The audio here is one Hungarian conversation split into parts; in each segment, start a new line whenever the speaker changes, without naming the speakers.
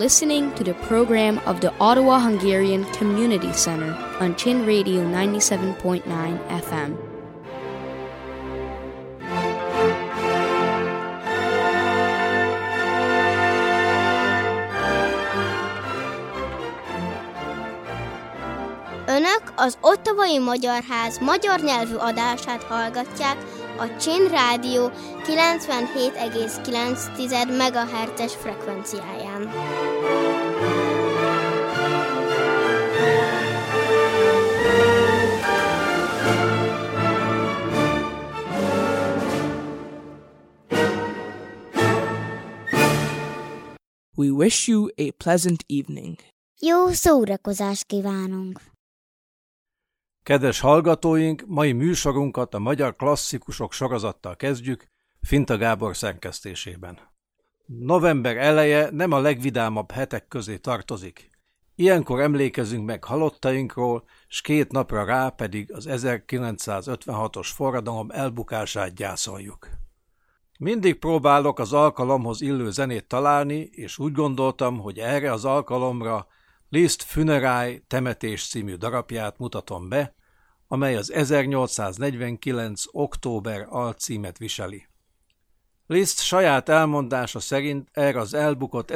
listening to the program of the Ottawa Hungarian Community Center on Chin Radio 97.9 FM.
Önök az Ottawai Magyar Ház magyar nyelvű adását hallgatják a Chin Rádió 97,9 MHz-es frekvenciáján.
We wish you a pleasant evening.
Jó szórakozást kívánunk!
Kedves hallgatóink, mai műsorunkat a magyar klasszikusok sorozattal kezdjük, Finta Gábor szerkesztésében. November eleje nem a legvidámabb hetek közé tartozik. Ilyenkor emlékezünk meg halottainkról, s 2 napra rá pedig az 1956-os forradalom elbukását gyászoljuk. Mindig próbálok az alkalomhoz illő zenét találni, és úgy gondoltam, hogy erre az alkalomra Liszt Funerály temetés című darabját mutatom be, amely az 1849. október alcímet viseli. Liszt saját elmondása szerint erre az elbukott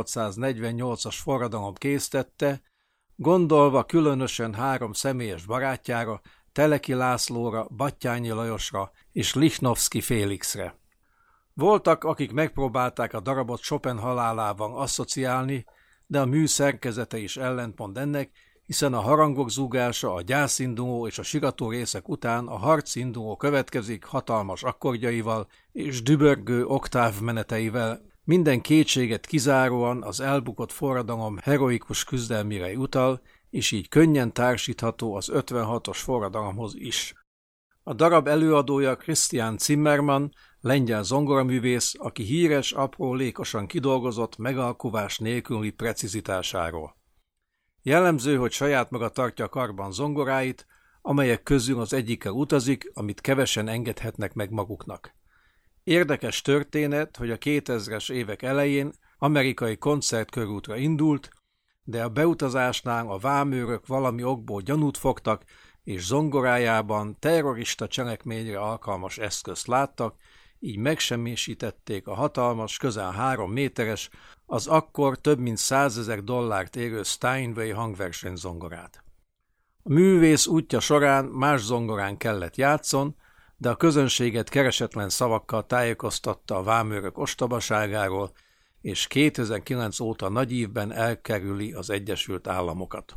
1848-as forradalom késztette, gondolva különösen 3 személyes barátjára, Teleki Lászlóra, Batthyány Lajosra és Lichnowsky Félixre. Voltak, akik megpróbálták a darabot Chopin halálával asszociálni, de a mű szerkezete is ellentmond ennek, hiszen a harangok zúgása, a gyászinduló és a sirató részek után a harcinduló következik hatalmas akkordjaival és dübörgő oktávmeneteivel, minden kétséget kizáróan az elbukott forradalom heroikus küzdelmire utal, és így könnyen társítható az 56-os forradalomhoz is. A darab előadója Christian Zimmermann, lengyel zongoraművész, aki híres, aprólékosan kidolgozott, megalkuvás nélküli precizitásáról. Jellemző, hogy saját maga tartja a karban zongoráit, amelyek közül az egyikkel utazik, amit kevesen engedhetnek meg maguknak. Érdekes történet, hogy a 2000-es évek elején amerikai koncertkörútra indult, de a beutazásnál a vámőrök valami okból gyanút fogtak, és zongorájában terrorista cselekményre alkalmas eszközt láttak, így megsemmisítették a hatalmas, közel 3 méteres, az akkor több mint $100,000 érő Steinway hangversenyzongorát. A művész útja során más zongorán kellett játszon, de a közönséget keresetlen szavakkal tájékoztatta a vámőrök ostobaságáról, és 2009 óta nagy ívben elkerüli az Egyesült Államokat.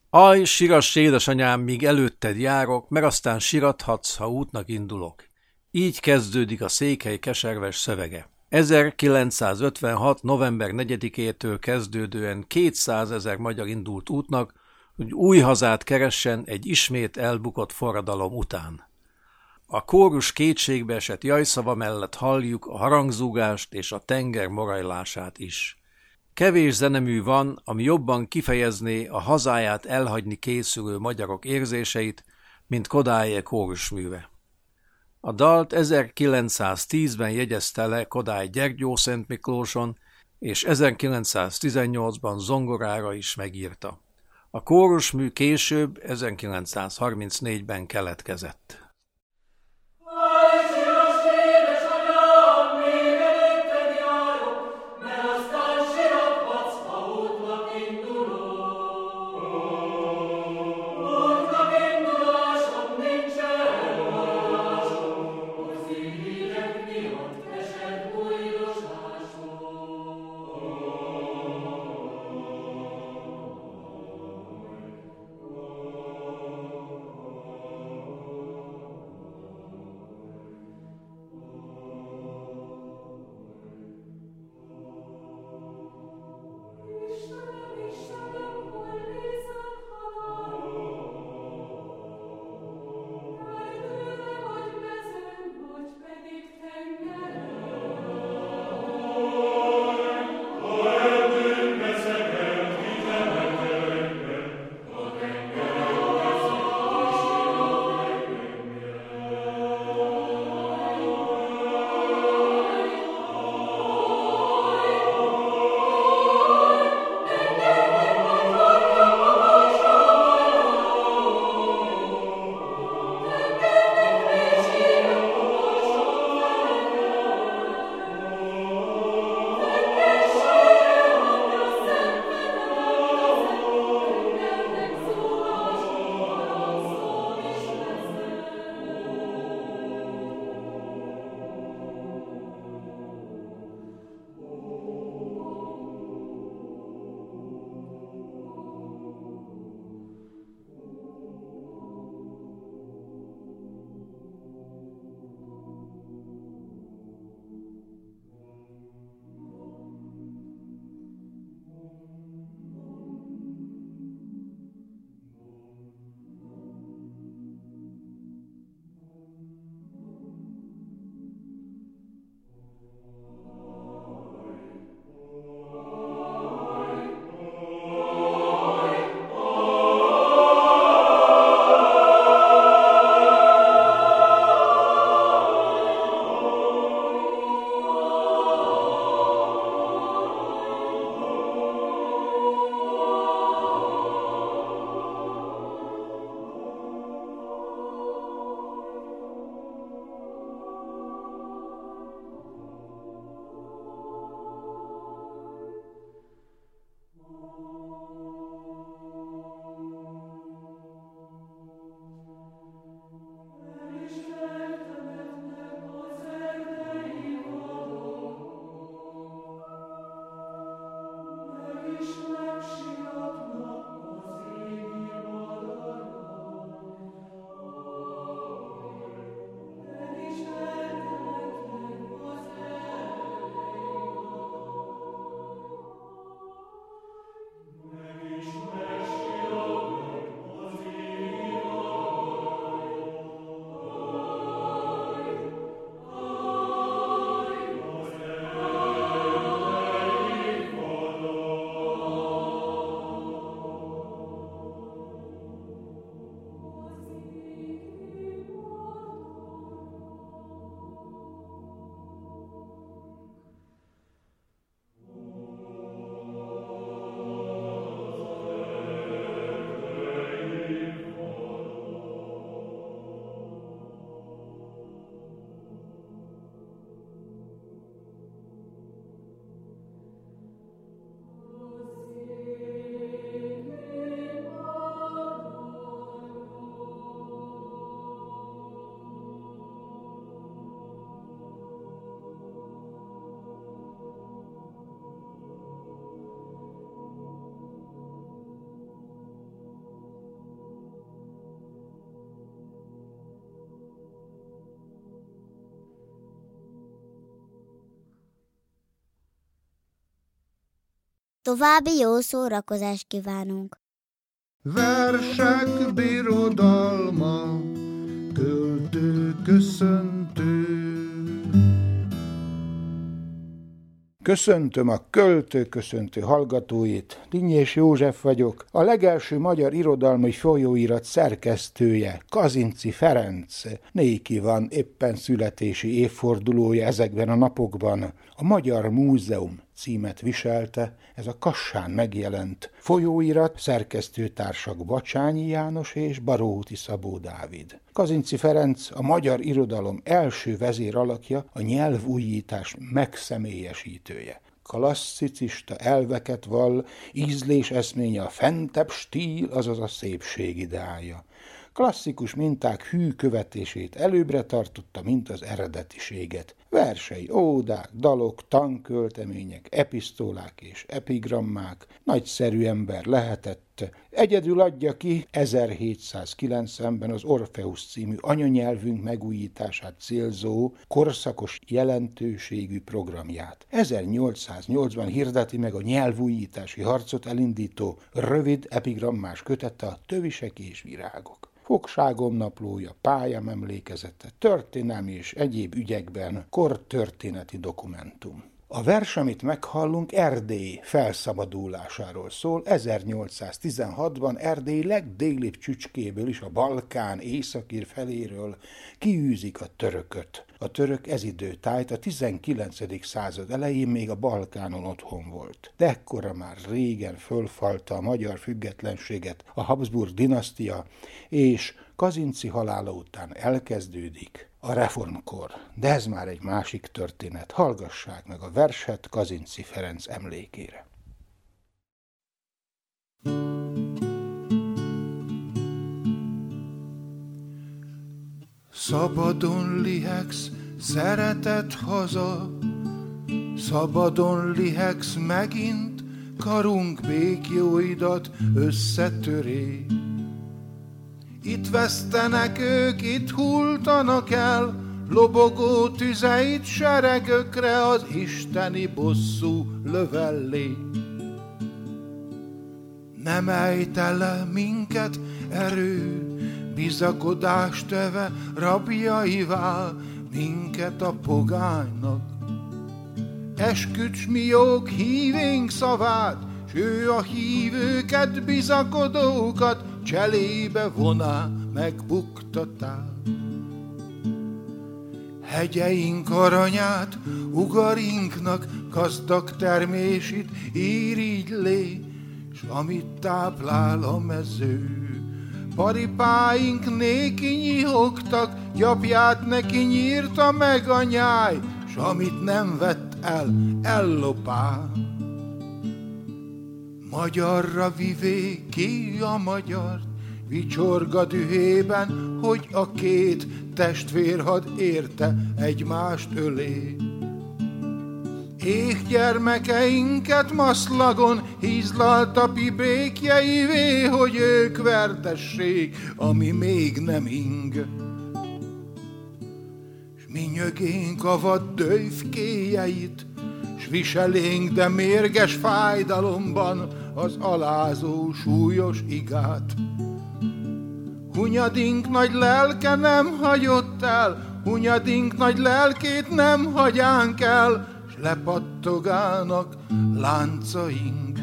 Aj, sirass, édesanyám, míg előtted járok, meg aztán sirathatsz, ha útnak indulok. Így kezdődik a Székely keserves szövege. 1956. november 4-től kezdődően 200 000 magyar indult útnak, hogy új hazát keressen egy ismét elbukott forradalom után. A kórus kétségbe esett jajszava mellett halljuk a harangzúgást és a tenger morajlását is. Kevés zenemű van, ami jobban kifejezné a hazáját elhagyni készülő magyarok érzéseit, mint Kodály kórusműve. A dalt 1910-ben jegyezte le Kodály Gyergyószentmiklóson, és 1918-ban zongorára is megírta. A kórusmű később, 1934-ben keletkezett.
További jó szórakozást kívánunk!
Versek birodalma, költő köszöntő. Köszöntöm a költő-köszöntő hallgatóit, Dinnyés József vagyok, a legelső magyar irodalmi folyóirat szerkesztője, Kazinczy Ferenc. Néki van éppen születési évfordulója ezekben a napokban. A Magyar Múzeum címet viselte, ez a Kassán megjelent folyóirat, szerkesztőtársak Bacsányi János és Baróti Szabó Dávid. Kazinczy Ferenc a magyar irodalom első vezéralakja, a nyelvújítás megszemélyesítője. Klasszicista elveket vall, ízlés eszménye a fentebb stíl, azaz a szépség ideája. Klasszikus minták hű követését előbbre tartotta, mint az eredetiséget. Versei, ódák, dalok, tanköltemények, episztólák és epigrammák, nagyszerű ember lehetett. Egyedül adja ki 1790-ben az Orpheus című anyanyelvünk megújítását célzó, korszakos jelentőségű programját. 1808-ban hirdeti meg a nyelvújítási harcot elindító rövid epigrammás kötete a Tövisek és virágok. Fogságom naplója, pályám emlékezete, történelmi és egyéb ügyekben kortörténeti dokumentum. A vers, amit meghallunk, Erdély felszabadulásáról szól. 1816-ban Erdély legdélibb csücskéből is, a Balkán északír feléről kiűzik a törököt. A török ez időtájt a 19. század elején még a Balkánon otthon volt. De ekkora már régen fölfalta a magyar függetlenséget a Habsburg dinasztia, és Kazinczy halála után elkezdődik a reformkor. De ez már egy másik történet. Hallgassák meg a verset Kazinczy Ferenc emlékére. Szabadon lihegsz, szeretett haza, szabadon lihegsz megint, karunk békjóidat összetöré. Itt vesztenek ők, itt hultanak el, lobogó tüzeit seregökre az isteni bosszú lövellé. Nem ejt el minket erő, bizakodást töve rabjaivá, minket a pogánynak. Esküdts mi jók hívénk szavát, s ő a hívőket, bizakodókat cselébe voná, megbuktatál. Hegyeink aranyát, ugarinknak gazdag termését írigylé, s amit táplál a mező. Paripáink néki nyihogtak, gyapját neki nyírta meg a nyáj, s amit nem vett el, ellopál. Magyarra vivé ki a magyart, vicsorga dühében, hogy a két testvér had érte egymást ölé. Éh gyermekeinket maszlagon hízlalta pibékjeivé, hogy ők verdessék, ami még nem ing. S mi nyögénk a vad dőfkéjeit, s viselénk, de mérges fájdalomban az alázó súlyos igát. Hunyadink nagy lelke nem hagyott el, hunyadink nagy lelkét nem hagyánk el, s lepattogálnak láncaink.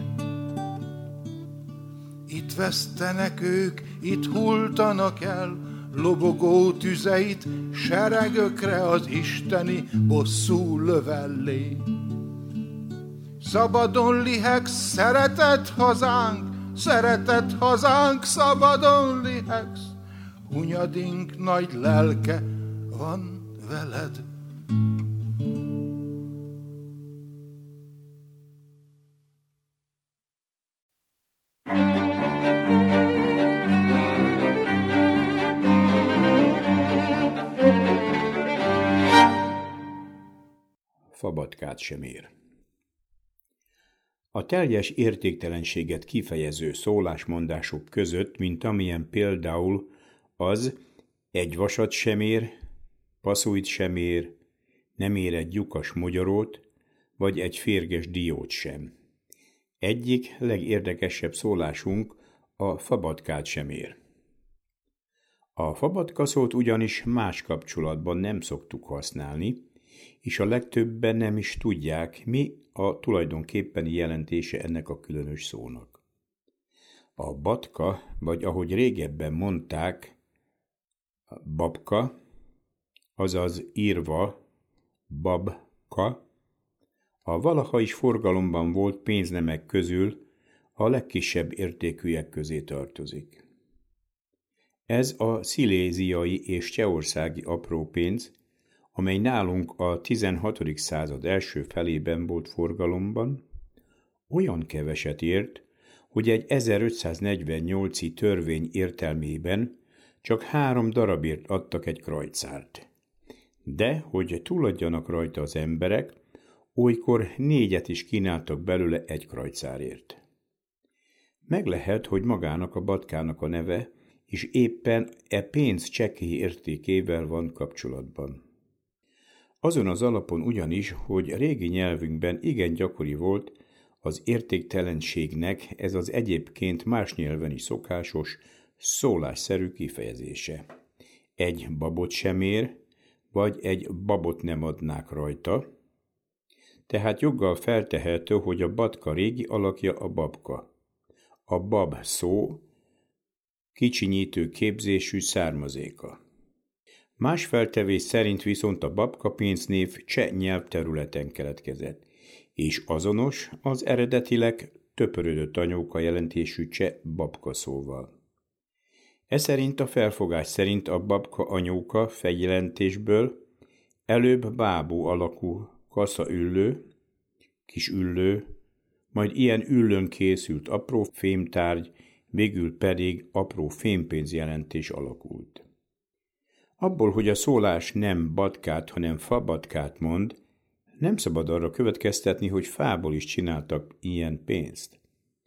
Itt vesztenek ők, itt hultanak el, lobogó tüzeit seregökre az isteni bosszú lövellé. Szabadon lihegsz, szeretett hazánk, szabadon lihegsz, hunyadink nagy lelke van veled.
Fabatkát sem ér. A teljes értéktelenséget kifejező szólásmondások között, mint amilyen például az egy vasat sem ér, passzújt sem ér, nem ér egy lyukas mogyorót, vagy egy férges diót sem. Egyik legérdekesebb szólásunk a fabatkát sem ér. A fabatka szót ugyanis más kapcsolatban nem szoktuk használni, és a legtöbben nem is tudják, mi a tulajdonképpeni jelentése ennek a különös szónak. A batka, vagy ahogy régebben mondták, babka, azaz írva babka, a valaha is forgalomban volt pénznemek közül a legkisebb értékűek közé tartozik. Ez a sziléziai és csehországi apró pénz, amely nálunk a 16. század első felében volt forgalomban, olyan keveset ért, hogy egy 1548-i törvény értelmében csak 3 darabért adtak egy krajcárt. De, hogy túladjanak rajta az emberek, olykor 4 is kínáltak belőle egy krajcárért. Meg lehet, hogy magának a batkának a neve, és éppen pénz csekély értékével van kapcsolatban. Azon az alapon ugyanis, hogy régi nyelvünkben igen gyakori volt az értéktelenségnek ez az egyébként más nyelven is szokásos, szólásszerű kifejezése. Egy babot sem ér, vagy egy babot nem adnák rajta, tehát joggal feltehető, hogy a batka régi alakja a babka. A bab szó kicsinyítő képzésű származéka. Más feltevés szerint viszont a babka pénznév cseh nyelvterületen keletkezett, és azonos az eredetileg töpörödött anyóka jelentésű cseh babka szóval. E szerint a felfogás szerint a babka anyóka fejjelentésből előbb bábú alakú kaszaüllő, kis üllő, majd ilyen üllőn készült apró fémtárgy, végül pedig apró fémpénz jelentés alakult. Abból, hogy a szólás nem batkát, hanem fabatkát mond, nem szabad arra következtetni, hogy fából is csináltak ilyen pénzt.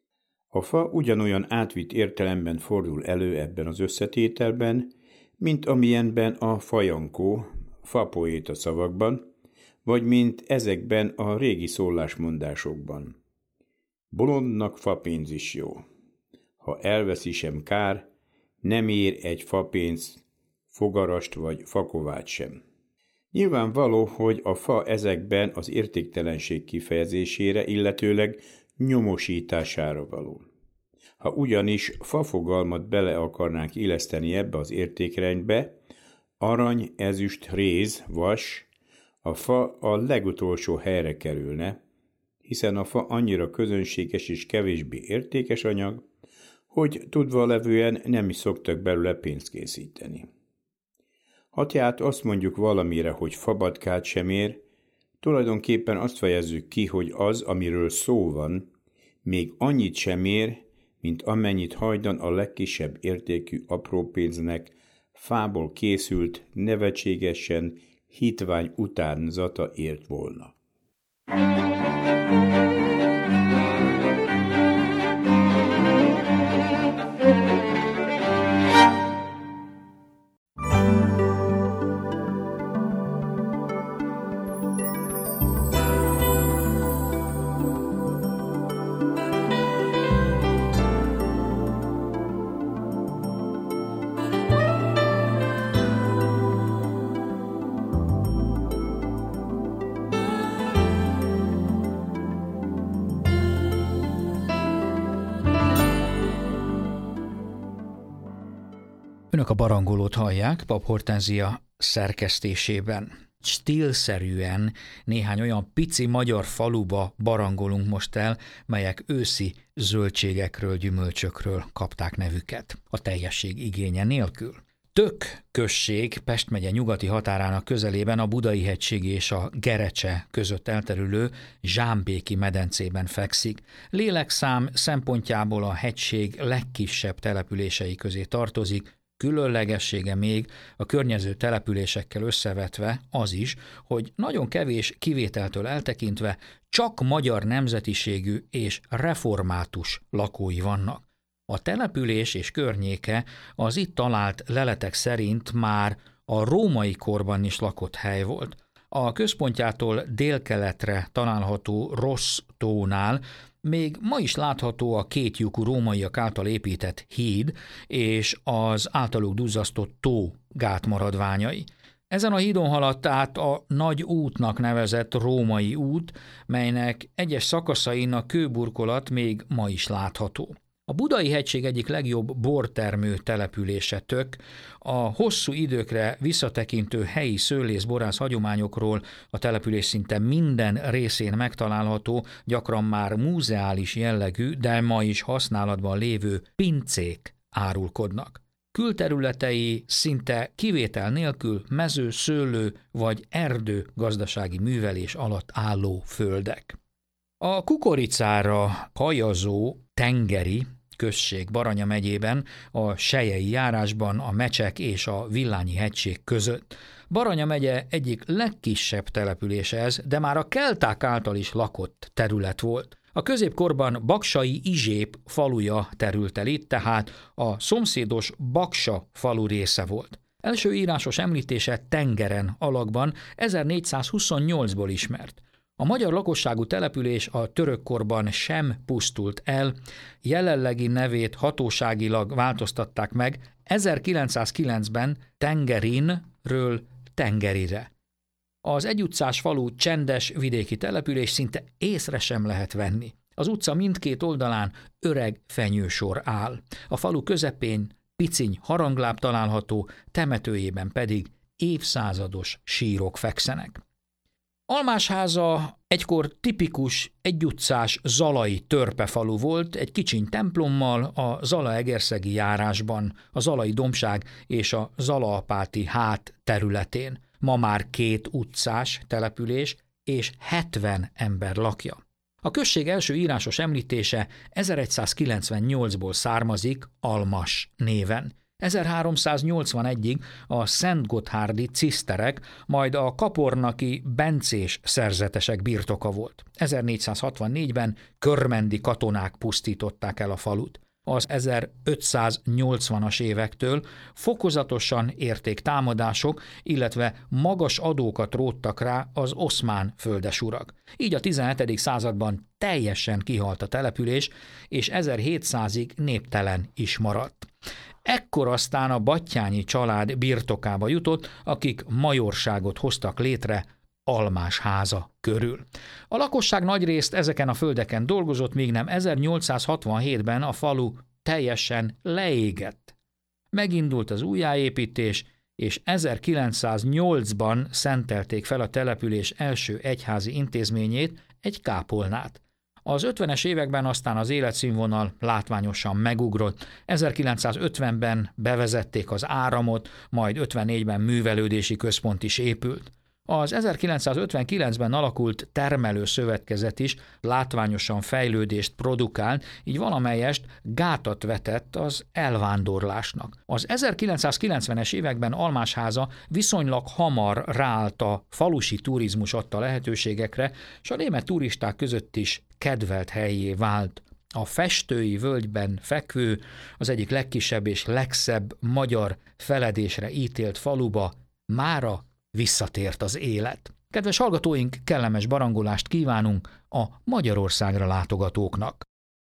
A fa ugyanolyan átvitt értelemben fordul elő ebben az összetételben, mint amilyenben a fajankó, fapoéta szavakban, vagy mint ezekben a régi szólásmondásokban. Bolondnak fapénz is jó. Ha elveszi sem kár, nem ér egy fapénzt, fogarast vagy fakovát sem. Nyilvánvaló, hogy a fa ezekben az értéktelenség kifejezésére, illetőleg nyomosítására való. Ha ugyanis fa fogalmat bele akarnánk illeszteni ebbe az értékrendbe, arany, ezüst, réz, vas, a fa a legutolsó helyre kerülne, hiszen a fa annyira közönséges és kevésbé értékes anyag, hogy tudva levően nem is szoktak belőle pénzt készíteni. Ha tehát azt mondjuk valamire, hogy fabatkát sem ér, tulajdonképpen azt fejezzük ki, hogy az, amiről szó van, még annyit sem ér, mint amennyit hajdan a legkisebb értékű apró pénznek fából készült, nevetségesen hitvány utánzata ért volna.
Önök a barangolót hallják Pap Hortenzia szerkesztésében. Stílszerűen néhány olyan pici magyar faluba barangolunk most el, melyek őszi zöldségekről, gyümölcsökről kapták nevüket, a teljesség igénye nélkül. Tök község Pest megye nyugati határának közelében a Budai-hegység és a Gerecse között elterülő Zsámbéki medencében fekszik. Lélekszám szempontjából a hegység legkisebb települései közé tartozik, különlegessége még a környező településekkel összevetve az is, hogy nagyon kevés kivételtől eltekintve csak magyar nemzetiségű és református lakói vannak. A település és környéke az itt talált leletek szerint már a római korban is lakott hely volt. A központjától délkeletre található Rossz-tónál Még ma is látható a kétlyukú rómaiak által épített híd és az általuk duzzasztott tó gátmaradványai. Ezen a hídon haladt át a Nagy útnak nevezett római út, melynek egyes szakaszain a kőburkolat még ma is látható. A Budai hegység egyik legjobb bortermő települése Tök, a hosszú időkre visszatekintő helyi szőlész-borász hagyományokról a település szinte minden részén megtalálható, gyakran már múzeális jellegű, de ma is használatban lévő pincék árulkodnak. Külterületei szinte kivétel nélkül mező, szőlő vagy erdő gazdasági művelés alatt álló földek. A kukoricára hajazó Tengeri község Baranya megyében, a Selyei járásban, a Mecsek és a Villányi hegység között. Baranya megye egyik legkisebb települése ez, de már a kelták által is lakott terület volt. A középkorban Baksai Izsép faluja terült el itt, tehát a szomszédos Baksa falu része volt. Első írásos említése Tengeren alakban 1428-ból ismert. A magyar lakosságú település a török korban sem pusztult el, jelenlegi nevét hatóságilag változtatták meg 1909-ben Tengerinről Tengerire. Az egyutcás falu csendes vidéki település, szinte észre sem lehet venni. Az utca mindkét oldalán öreg fenyősor áll. A falu közepén piciny harangláb található, temetőjében pedig évszázados sírok fekszenek. Almásháza egykor tipikus egyutcás zalai törpefalu volt, egy kicsiny templommal a Zalaegerszegi járásban, a Zalai dombság és a Zalaapáti hát területén. Ma már 2 utcás település és 70 ember lakja. A község első írásos említése 1198-ból származik Almas néven. 1381-ig a szentgotthárdi ciszterek, majd a kapornaki bencés szerzetesek birtoka volt. 1464-ben körmendi katonák pusztították el a falut. Az 1580-as évektől fokozatosan érték támadások, illetve magas adókat róttak rá az oszmán földesurak. Így a 17. században teljesen kihalt a település, és 1700-ig néptelen is maradt. Ekkor aztán a Battyányi család birtokába jutott, akik majorságot hoztak létre Almásháza körül. A lakosság nagyrészt ezeken a földeken dolgozott, míg nem 1867-ben a falu teljesen leégett. Megindult az újjáépítés, és 1908-ban szentelték fel a település első egyházi intézményét, egy kápolnát. Az 50-es években aztán az életszínvonal látványosan megugrott. 1950-ben bevezették az áramot, majd 54-ben művelődési központ is épült. Az 1959-ben alakult termelőszövetkezet is látványosan fejlődést produkál, így valamelyest gátat vetett az elvándorlásnak. Az 1990-es években Almásháza viszonylag hamar ráállt a falusi turizmus adta lehetőségekre, és a német turisták között is kedvelt hellyé vált. A Festői völgyben fekvő, az egyik legkisebb és legszebb magyar feledésre ítélt faluba mára visszatért az élet. Kedves hallgatóink, kellemes barangolást kívánunk a Magyarországra látogatóknak.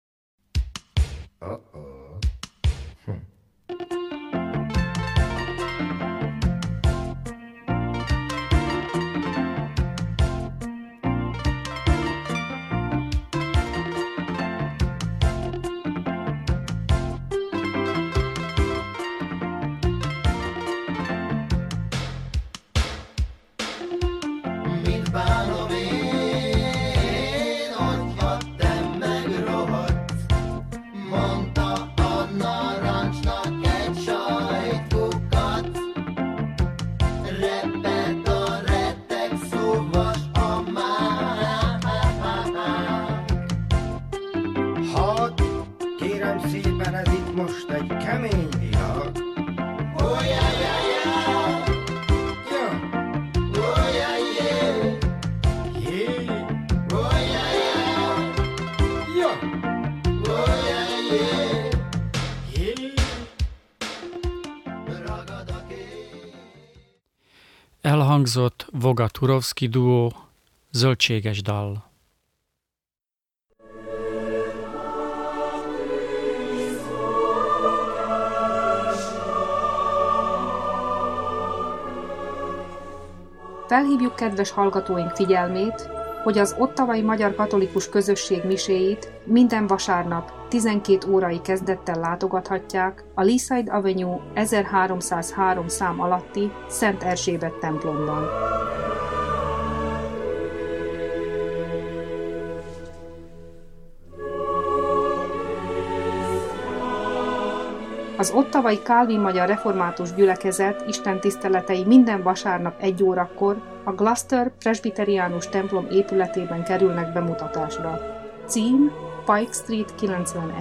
Elhangzott Voga-Turovszky duó, Zöldséges dal. Felhívjuk kedves hallgatóink figyelmét, hogy az ottawai magyar katolikus közösség miséit minden vasárnap 12 órai kezdettel látogathatják a Leaside Avenue 1303 szám alatti Szent Erzsébet templomban. Az ottawai Calvin Magyar Református Gyülekezet istentiszteletei minden vasárnap 1 órakor a Gloucester Presbyteriánus templom épületében kerülnek bemutatásra. Cím Pike Street 91.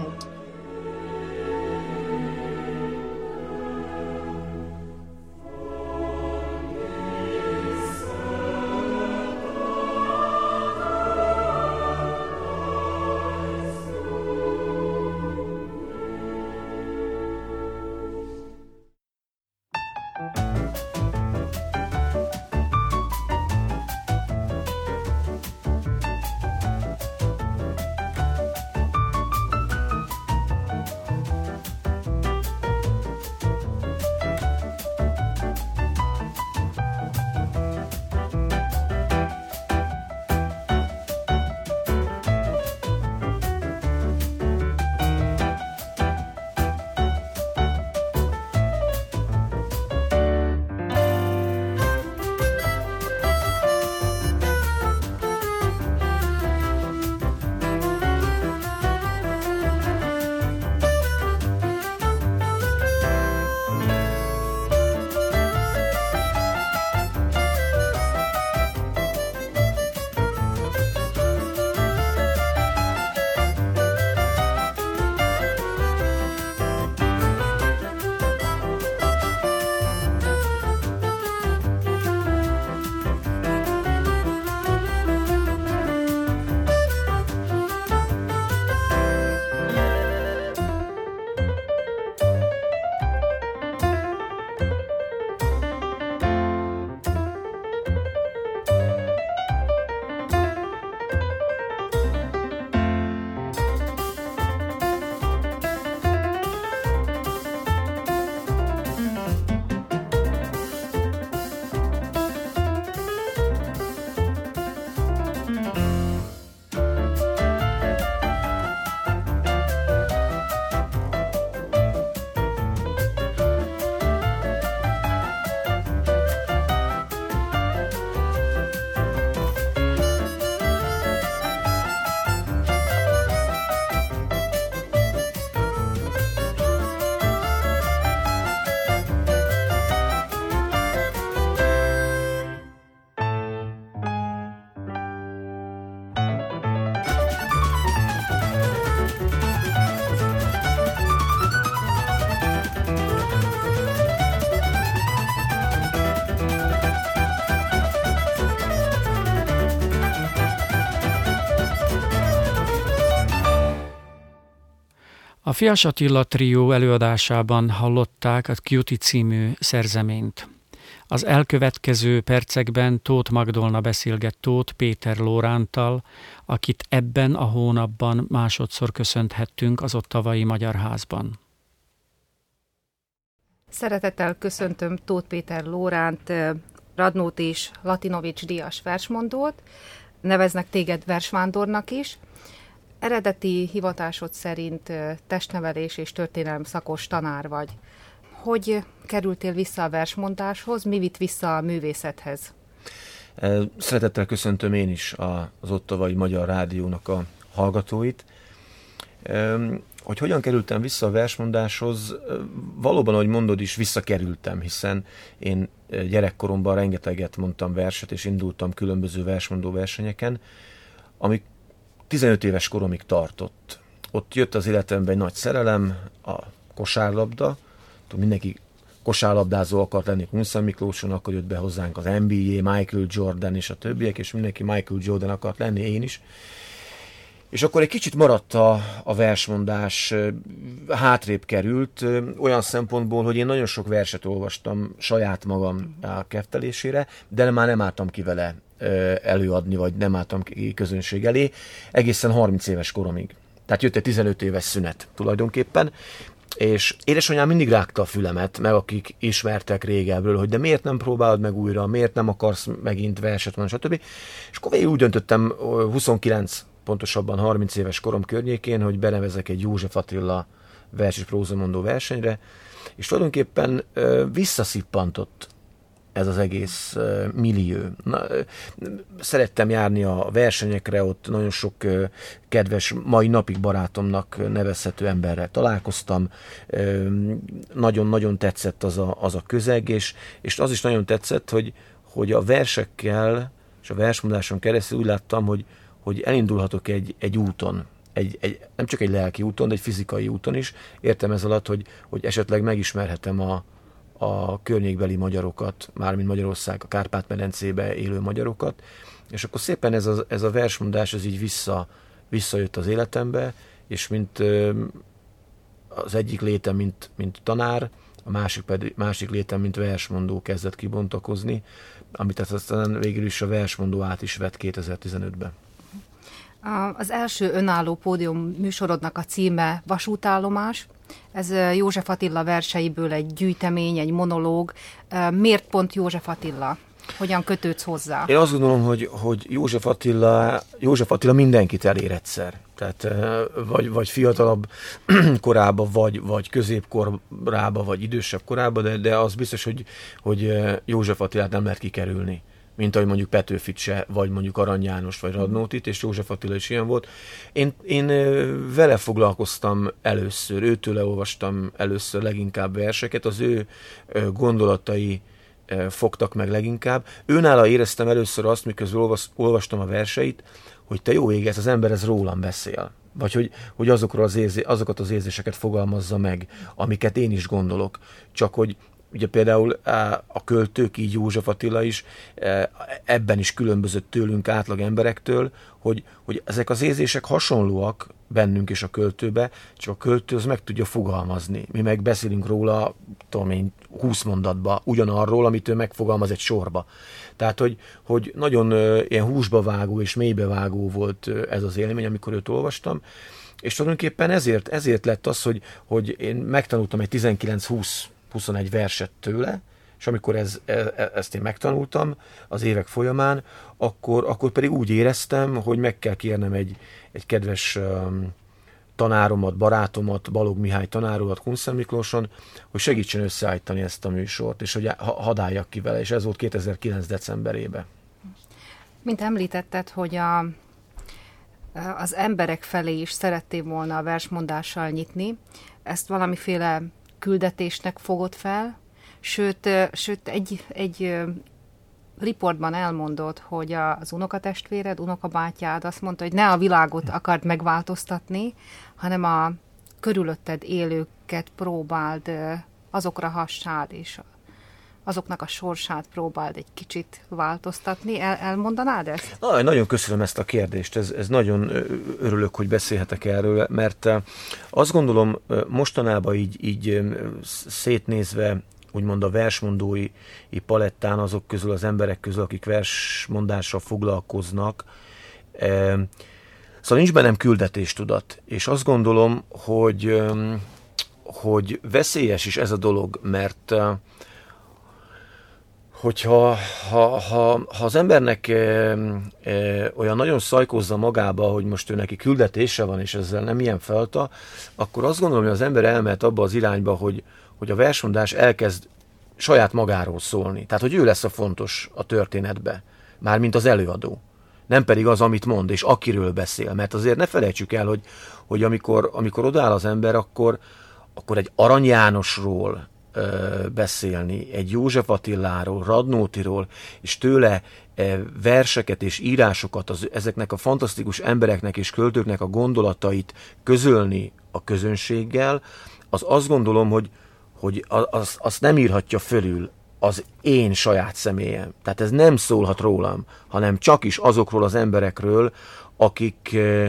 A Fiás Attila trió előadásában hallották a Cutie című szerzeményt. Az elkövetkező percekben Tóth Magdolna beszélget Tóth Péter Lóránttal, akit ebben a hónapban másodszor köszönthettünk az Ottawai Magyar Házban.
Szeretettel köszöntöm Tóth Péter Lóránt, Radnóti és Latinovics díjas versmondót, neveznek téged versvándornak is. Eredeti hivatásod szerint testnevelés és történelem szakos tanár vagy. Hogy kerültél vissza a versmondáshoz, mi vitt vissza a művészethez?
Szeretettel köszöntöm én is az Ottawai Magyar Rádiónak a hallgatóit. Hogy hogyan kerültem vissza a versmondáshoz, valóban, ahogy mondod is, visszakerültem, hiszen én gyerekkoromban rengeteget mondtam verset, és indultam különböző versmondó versenyeken, amik 15 éves koromig tartott. Ott jött az életemben egy nagy szerelem, a kosárlabda. Mindenki kosárlabdázó akart lenni Kunszan Miklóson, akkor jött be hozzánk az NBA, Michael Jordan és a többiek, és mindenki Michael Jordan akart lenni, én is. És akkor egy kicsit maradt a versmondás, hátrébb került, olyan szempontból, hogy én nagyon sok verset olvastam saját magam keftelésére, de már nem álltam ki vele előadni, vagy nem álltam ki közönség elé, egészen 30 éves koromig. Tehát jött egy 15 éves szünet tulajdonképpen, És édesanyám mindig rágta a fülemet, meg akik ismertek régebről, hogy de miért nem próbálod meg újra, miért nem akarsz megint verset mondani, stb. És akkor végül úgy döntöttem 29, pontosabban 30 éves korom környékén, hogy benevezek egy József Attila vers és prózamondó versenyre, és tulajdonképpen visszaszippantott ez az egész millió. Szerettem járni a versenyekre, ott nagyon sok kedves, mai napig barátomnak nevezhető emberrel találkoztam. Nagyon-nagyon tetszett az a közeg, és az is nagyon tetszett, hogy a versekkel és a versmondáson keresztül úgy láttam, hogy elindulhatok egy úton. Nem csak egy lelki úton, de egy fizikai úton is. Értem ez alatt, hogy esetleg megismerhetem a környékbeli magyarokat, mármint Magyarország, a Kárpát-medencébe élő magyarokat, és akkor szépen ez a versmondás ez így visszajött az életembe, és mint az egyik létem, mint tanár, a másik létem, mint versmondó kezdett kibontakozni, amit aztán végül is a versmondó át is vett 2015-ben.
Az első önálló pódium műsorodnak a címe Vasútállomás. Ez József Attila verseiből egy gyűjtemény, egy monológ. Miért pont József Attila? Hogyan kötődsz hozzá?
Én azt gondolom, hogy József Attila mindenkit elér egyszer. Tehát vagy fiatalabb korába, vagy középkorába, vagy idősebb korába, de az biztos, hogy József Attilát nem lehet kikerülni. Mint ahogy mondjuk Petőfit se, vagy mondjuk Arany Jánost, vagy Radnótit, és József Attila is ilyen volt. Én vele foglalkoztam először, őtől olvastam először leginkább verseket, az ő gondolatai fogtak meg leginkább. Őnála éreztem először azt, miközben olvastam a verseit, hogy te jó ég, ez az ember ez rólam beszél. Vagy hogy azokat az érzéseket fogalmazza meg, amiket én is gondolok. Csak hogy ugye például a költők, így József Attila is ebben is különbözött tőlünk, átlag emberektől, hogy ezek az érzések hasonlóak bennünk és a költőbe, csak a költő az meg tudja fogalmazni. Mi meg beszélünk róla, 20 mondatba, ugyanarról, amit ő megfogalmaz egy sorba. Tehát, hogy nagyon ilyen húsba vágó és mélybe vágó volt ez az élmény, amikor őt olvastam, és tulajdonképpen ezért lett az, hogy én megtanultam egy 19-20-21 verset tőle, és amikor ezt én megtanultam az évek folyamán, akkor pedig úgy éreztem, hogy meg kell kérnem egy kedves tanáromat, barátomat, Balogh Mihály tanáromat Kunszent Miklóson, hogy segítsen összeállítani ezt a műsort, és hogy hadd álljak ki vele, és ez volt 2009. decemberében.
Mint említetted, hogy az emberek felé is szerettél volna a versmondással nyitni, ezt valamiféle küldetésnek fogod fel, sőt egy riportban elmondod, hogy az unokatestvéred, unokabátyád azt mondta, hogy ne a világot akard megváltoztatni, hanem a körülötted élőket próbáld azokra hassád, és azoknak a sorsát próbáld egy kicsit változtatni. Elmondanád ezt?
Nagyon köszönöm ezt a kérdést, ez nagyon örülök, hogy beszélhetek erről, mert azt gondolom mostanában így szétnézve, úgymond a versmondói palettán azok közül, az emberek közül, akik versmondással foglalkoznak, szóval nincs bennem küldetéstudat, és azt gondolom, hogy veszélyes is ez a dolog, mert hogyha az embernek olyan nagyon szajkózza magába, hogy most ő neki küldetése van, és ezzel nem ilyen feladata, akkor azt gondolom, hogy az ember elmehet abba az irányba, hogy a versmondás elkezd saját magáról szólni. Tehát, hogy ő lesz a fontos a történetbe, mármint az előadó. Nem pedig az, amit mond, és akiről beszél. Mert azért ne felejtsük el, hogy amikor odaáll az ember, akkor egy Arany Jánosról beszélni, egy József Attiláról, Radnótiról, és tőle verseket és írásokat, ezeknek a fantasztikus embereknek és költőknek a gondolatait közölni a közönséggel, az azt gondolom, hogy azt nem írhatja fölül az én saját személyem. Tehát ez nem szólhat rólam, hanem csak is azokról az emberekről,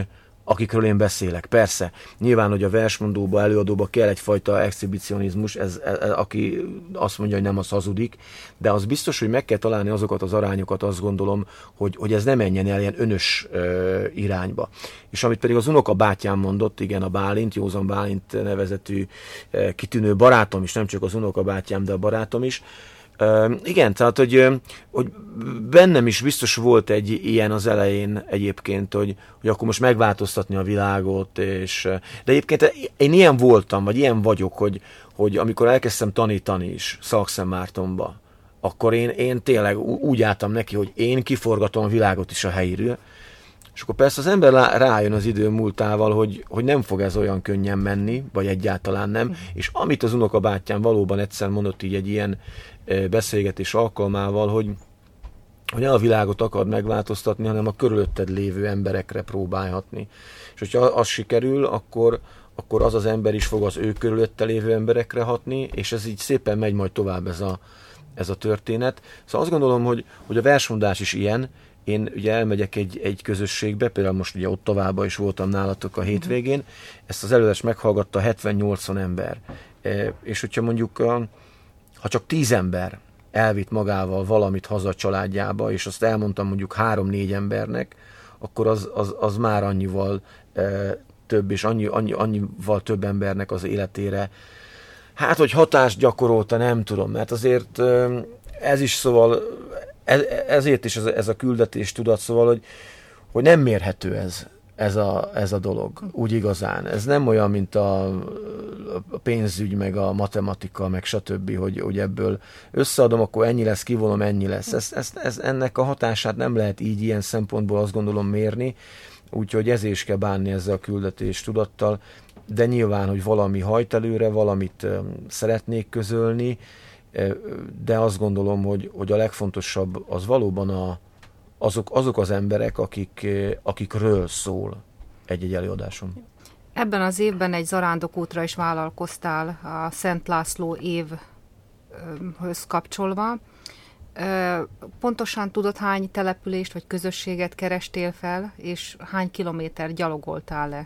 akikről én beszélek. Persze, nyilván, hogy a versmondóba, előadóba kell egyfajta exhibicionizmus, aki azt mondja, hogy nem, az hazudik, de az biztos, hogy meg kell találni azokat az arányokat, azt gondolom, hogy ez ne menjen el ilyen önös irányba. És amit pedig az unokabátyám mondott, igen, a Bálint, Józan Bálint nevezetű kitűnő barátom is, nem csak az unokabátyám, de a barátom is. Igen, tehát, hogy bennem is biztos volt egy ilyen az elején egyébként, hogy akkor most megváltoztatni a világot, de egyébként én ilyen voltam, vagy ilyen vagyok, hogy amikor elkezdtem tanítani is Szakszentmártonba, akkor én tényleg úgy álltam neki, hogy én kiforgatom a világot is a helyéről, és akkor persze az ember rájön az idő múltával, hogy nem fog ez olyan könnyen menni, vagy egyáltalán nem, és amit az unokabátyám valóban egyszer mondott így egy ilyen beszélgetés alkalmával, hogy ne a világot akard megváltoztatni, hanem a körülötted lévő emberekre próbálhatni. És hogyha az sikerül, akkor az az ember is fog az ő körülötte lévő emberekre hatni, és ez így szépen megy majd tovább ez a történet. Szóval azt gondolom, hogy a versmondás is ilyen. Én ugye elmegyek egy közösségbe, például most ugye ott tovább is voltam nálatok a hétvégén, ezt az előadást meghallgatta 70-80 ember. És hogyha mondjuk, ha csak 10 ember elvitt magával valamit haza a családjába, és azt elmondtam mondjuk 3-4 embernek, akkor az már annyival több, és annyival több embernek az életére, hát, hogy hatást gyakorolta, nem tudom, mert azért ez is, szóval ezért is ez a küldetés tudat, szóval, hogy nem mérhető ez a dolog, úgy igazán. Ez nem olyan, mint a pénzügy, meg a matematika, meg stb., hogy ebből összeadom, akkor ennyi lesz, kivonom, ennyi lesz. Ennek a hatását nem lehet így ilyen szempontból azt gondolom mérni, úgyhogy ezért is kell bánni ezzel a küldetés tudattal, de nyilván, hogy valami hajt előre, valamit szeretnék közölni, de azt gondolom, hogy a legfontosabb az valóban azok az emberek, akikről szól egy előadásom.
Ebben az évben egy zarándokútra is vállalkoztál a Szent László évhöz kapcsolva. Pontosan tudod, hány települést vagy közösséget kerestél fel, és hány kilométer gyalogoltál le?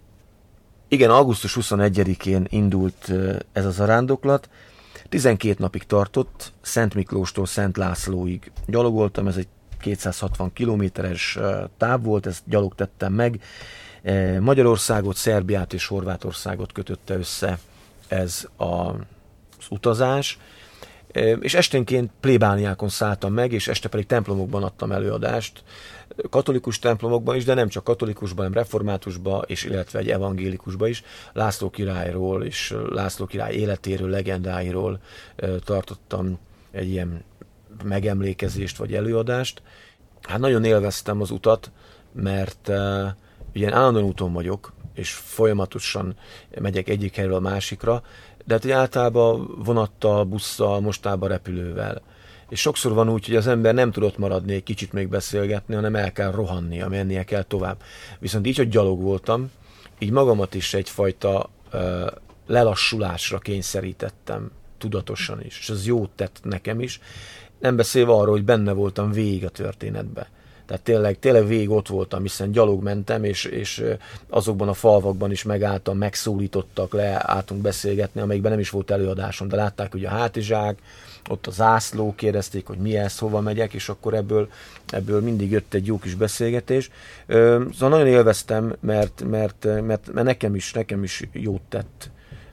Igen, augusztus 21-én indult ez a zarándoklat. 12 napig tartott, Szent Miklóstól Szent Lászlóig gyalogoltam, ez egy 260 kilométeres táv volt, ezt gyalog tettem meg. Magyarországot, Szerbiát és Horvátországot kötötte össze ez az utazás, és esténként plébániákon szálltam meg, és este pedig templomokban adtam előadást, katolikus templomokban is, de nem csak katolikusban, hanem reformátusban, és illetve egy evangélikusban is. László királyról és László király életéről, legendáiról tartottam egy ilyen megemlékezést vagy előadást. Hát nagyon élveztem az utat, mert ugye állandóan úton vagyok, és folyamatosan megyek egyik helyről a másikra, de hát általában vonattal, busszal, mostában repülővel. És sokszor van úgy, hogy az ember nem tudott maradni egy kicsit még beszélgetni, hanem el kell rohannia, mennie kell tovább. Viszont így, hogy gyalog voltam, így magamat is egyfajta lelassulásra kényszerítettem, tudatosan is, és ez jót tett nekem is. Nem beszélve arról, hogy benne voltam végig a történetbe. Tehát tényleg végig ott voltam, hiszen gyalog mentem, és azokban a falvakban is megálltam, megszólítottak, leálltunk beszélgetni, amelyikben nem is volt előadásom, de látták, hogy a hátizsák, ott a zászló, kérdezték, hogy mi ez, hova megyek, és akkor ebből mindig jött egy jó kis beszélgetés. Szóval nagyon élveztem, mert nekem is jót tett.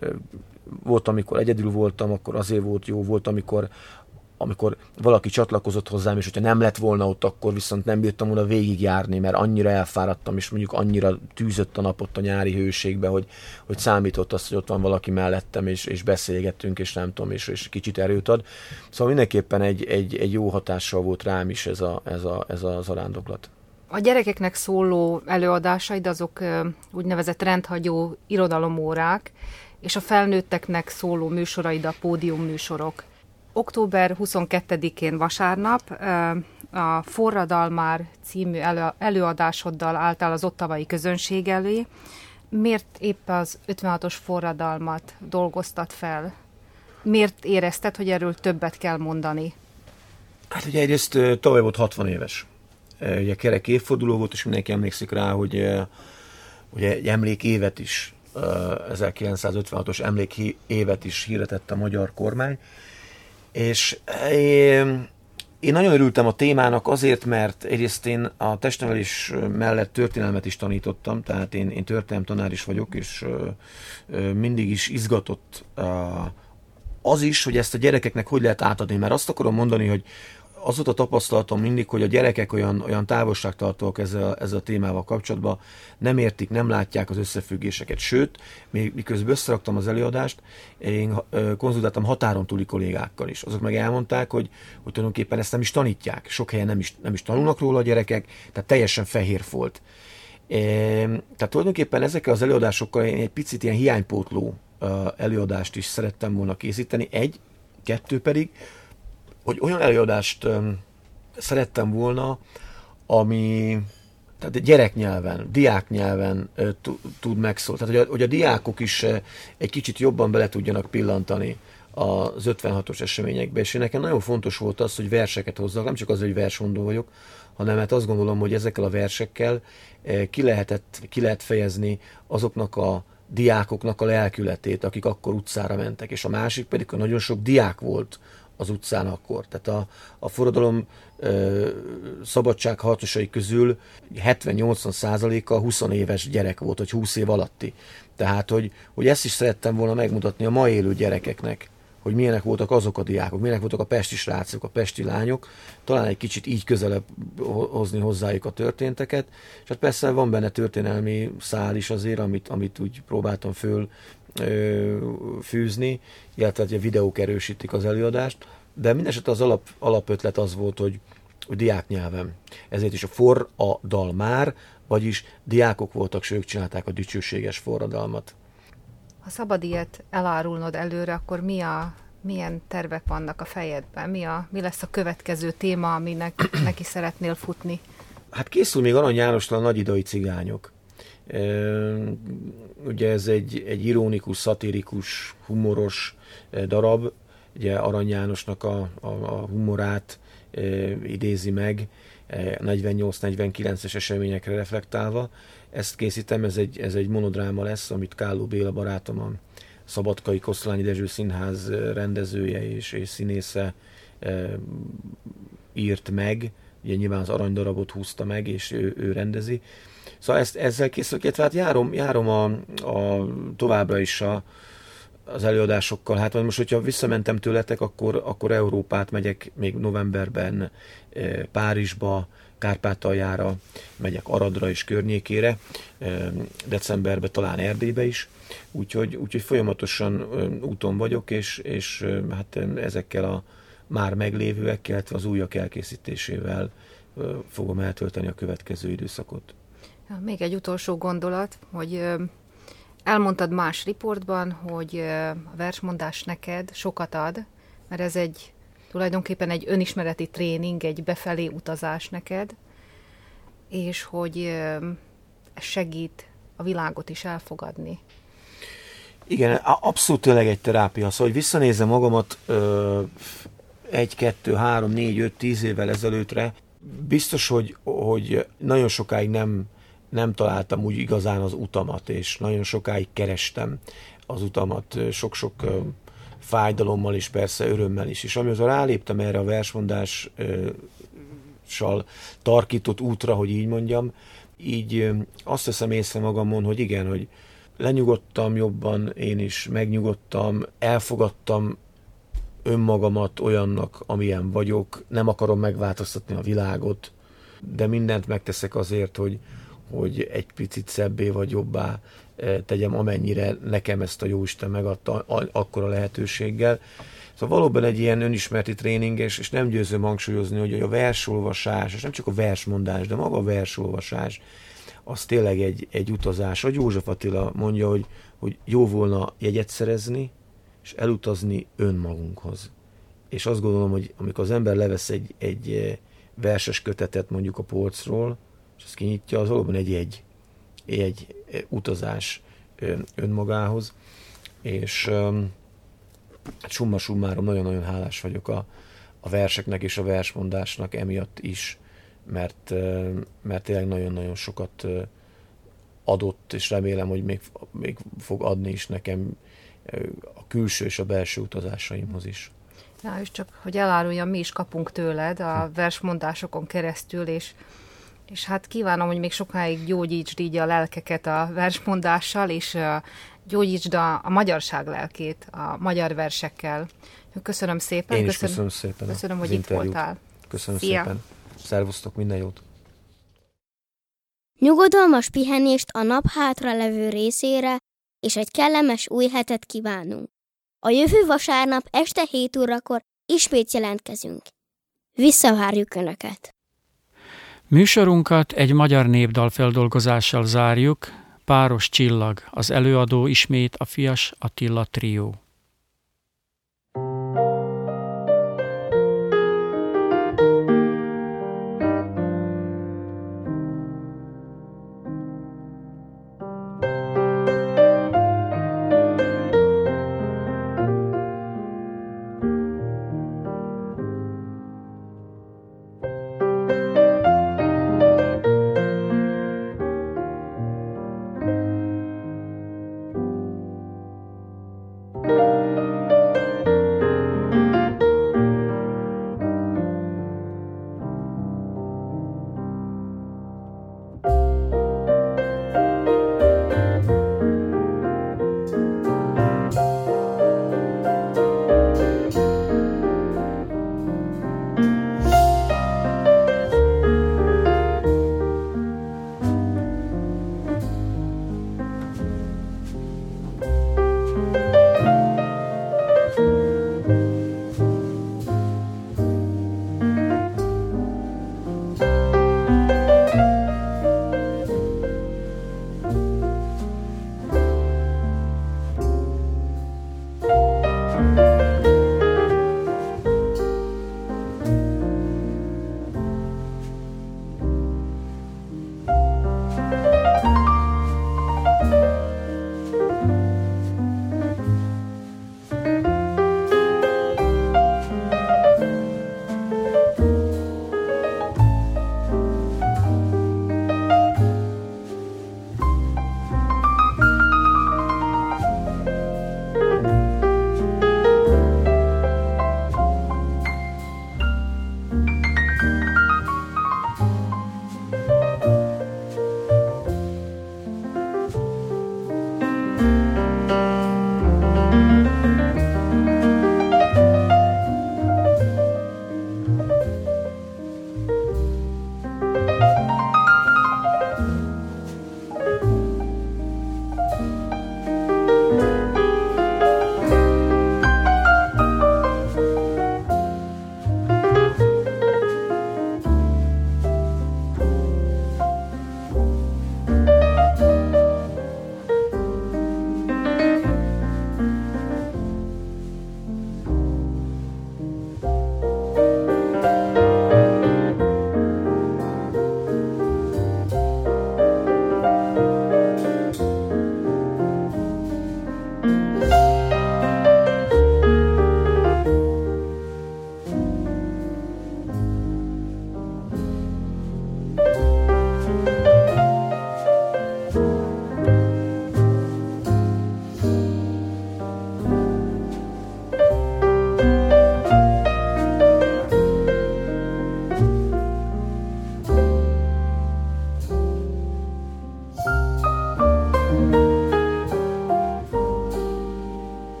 Volt, amikor egyedül voltam, akkor azért volt jó, volt, amikor valaki csatlakozott hozzám, és hogyha nem lett volna ott, akkor viszont nem bírtam volna végigjárni, mert annyira elfáradtam, és mondjuk annyira tűzött a napot a nyári hőségbe, hogy számított az, hogy ott van valaki mellettem, és beszélgettünk, és nem tudom, és kicsit erőt ad. Szóval mindenképpen egy jó hatással volt rám is ez a zarándoklat.
A gyerekeknek szóló előadásaid azok úgynevezett rendhagyó irodalomórák, és a felnőtteknek szóló műsoraid a pódiumműsorok. Október 22-én vasárnap a Forradalmár című előadásoddal álltál az ottavai közönség elé. Miért épp az 56-os forradalmat dolgoztad fel? Miért érezted, hogy erről többet kell mondani?
Hát ugye egyrészt tavaly volt 60 éves. Ugye kerek évforduló volt, és mindenki emlékszik rá, hogy ugye egy emlékévet is, 1956-os emlékévet is hirdetett a magyar kormány, és én nagyon örültem a témának azért, mert egyrészt én a testnevelés mellett történelmet is tanítottam, tehát én történelemtanár is vagyok, és mindig is izgatott az is, hogy ezt a gyerekeknek hogy lehet átadni, mert azt akarom mondani, hogy az volt a tapasztalatom mindig, hogy a gyerekek olyan távolságtartóak ezzel a témával kapcsolatban, nem értik, nem látják az összefüggéseket. Sőt, miközben összeraktam az előadást, én konzultáltam határon túli kollégákkal is. Azok meg elmondták, hogy tulajdonképpen ezt nem is tanítják. Sok helyen nem is tanulnak róla a gyerekek, tehát teljesen fehér folt. Tehát tulajdonképpen ezekkel az előadásokkal én egy picit ilyen hiánypótló előadást is szerettem volna készíteni. Kettő pedig, hogy olyan előadást szerettem volna, ami tehát gyereknyelven, diáknyelven tud megszólni. Tehát, hogy a diákok is egy kicsit jobban bele tudjanak pillantani az 56-os eseményekbe, és nekem nagyon fontos volt az, hogy verseket hozzak, nem csak az, hogy versmondó vagyok, hanem hát azt gondolom, hogy ezekkel a versekkel ki lehet fejezni azoknak a diákoknak a lelkületét, akik akkor utcára mentek, és a másik pedig, hogy nagyon sok diák volt az utcán akkor. Tehát a forradalom szabadságharcosai közül 70-80%-a 20 éves gyerek volt, vagy 20 év alatti. Tehát, hogy ezt is szerettem volna megmutatni a ma élő gyerekeknek, hogy milyenek voltak azok a diákok, milyenek voltak a pesti srácok, a pesti lányok, talán egy kicsit így közelebb hozni hozzájuk a történteket, és hát persze van benne történelmi szál is azért, amit úgy próbáltam fűzni, illetve a videók erősítik az előadást, de mindesetre az alapötlet az volt, hogy diáknyelven. Ezért is a forradalmár, vagyis diákok voltak, és ők csinálták a dicsőséges forradalmat.
Ha szabad ilyet elárulnod előre, akkor milyen tervek vannak a fejedben? Mi lesz a következő téma, aminek neki szeretnél futni?
Hát készül még Arany Jánosnál a Nagyidai cigányok. Ugye ez egy ironikus, szatirikus, humoros darab, ugye Arany Jánosnak a humorát idézi meg, 48-49-es eseményekre reflektálva. Ezt készítem, ez egy monodráma lesz, amit Kálló Béla barátom, a Szabadkai Kosztolányi Dezső Színház rendezője és színésze írt meg, ugye nyilván az aranydarabot húzta meg, és ő rendezi. Szóval ezzel készülök, hát járom továbbra is az előadásokkal. Hát most, hogyha visszamentem tőletek, akkor Európát megyek még novemberben Párizsba, Kárpátaljára, megyek Aradra és környékére, decemberben talán Erdélybe is, úgyhogy folyamatosan úton vagyok, és hát ezekkel a már meglévőekkel, illetve az újak elkészítésével fogom eltölteni a következő időszakot.
Még egy utolsó gondolat, hogy elmondtad más riportban, hogy a versmondás neked sokat ad, mert ez tulajdonképpen egy önismereti tréning, egy befelé utazás neked, és hogy ez segít a világot is elfogadni.
Igen, abszolút tényleg egy terápia. Szóval, hogy visszanézem magamat 1, 2, 3, 4, 5, 10 évvel ezelőttre, biztos, hogy nagyon sokáig nem találtam úgy igazán az utamat, és nagyon sokáig kerestem az utamat, sok-sok fájdalommal és persze örömmel is. És amióta ráléptem erre a versmondással tarkított útra, hogy így mondjam, így azt veszem észre magamon, hogy igen, hogy lenyugodtam jobban, én is megnyugodtam, elfogadtam önmagamat olyannak, amilyen vagyok, nem akarom megváltoztatni a világot, de mindent megteszek azért, hogy egy picit szebbé vagy jobbá tegyem, amennyire nekem ezt a Jóisten megadta akkora lehetőséggel. Szóval valóban egy ilyen önismereti tréning, és nem győzöm hangsúlyozni, hogy a versolvasás, és nem csak a versmondás, de maga a versolvasás, az tényleg egy utazás. A József Attila mondja, hogy jó volna jegyet szerezni, és elutazni önmagunkhoz. És azt gondolom, hogy amikor az ember levesz egy verses kötetet mondjuk a polcról, és ezt kinyitja, az valóban egy utazás önmagához, és summa summarum nagyon-nagyon hálás vagyok a verseknek és a versmondásnak emiatt is, mert tényleg nagyon-nagyon sokat adott, és remélem, hogy még fog adni is nekem a külső és a belső utazásaimhoz is.
Ja, és csak, hogy eláruljam, mi is kapunk tőled a versmondásokon keresztül, és hát kívánom, hogy még sokáig gyógyítsd így a lelkeket a versmondással, és gyógyítsd a magyarság lelkét a magyar versekkel. Köszönöm szépen.
Én is köszönöm szépen.
Köszönöm, hogy itt voltál.
Köszönöm
Szia.
szépen. Szervusztok, minden jót.
Nyugodalmas pihenést a nap hátra levő részére, és egy kellemes új hetet kívánunk. A jövő vasárnap este 7 órakor ismét jelentkezünk. Visszavárjuk Önöket!
Műsorunkat egy magyar népdal feldolgozással zárjuk. Páros csillag, az előadó ismét a Fias Attila Trió.